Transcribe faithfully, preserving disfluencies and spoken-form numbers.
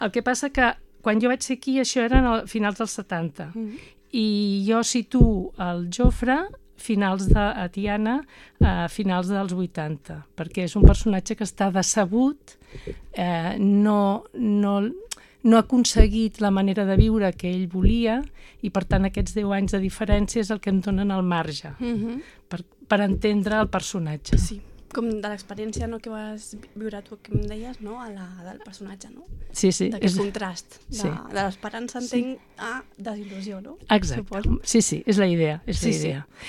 El que passa que quan jo vaig ser aquí, això eren a finals dels setanta, mm-hmm. i jo situo el Jofre finals de a Tiana a finals dels vuitanta, perquè és un personatge que està decebut, eh, no, no, no ha aconseguit la manera de viure que ell volia, i per tant aquests deu anys de diferència és el que em donen el marge mm-hmm. per, per entendre el personatge. Sí. Com de l'experiència, no, que vas viure tu, que em deies, no, a la, del personatge, no? Sí, sí. D'aquest és... contrast, de, sí. de l'esperança, entenc, sí. a desil·lusió, no? Exacte. Suposo. Sí, sí, és la idea, és sí, la idea.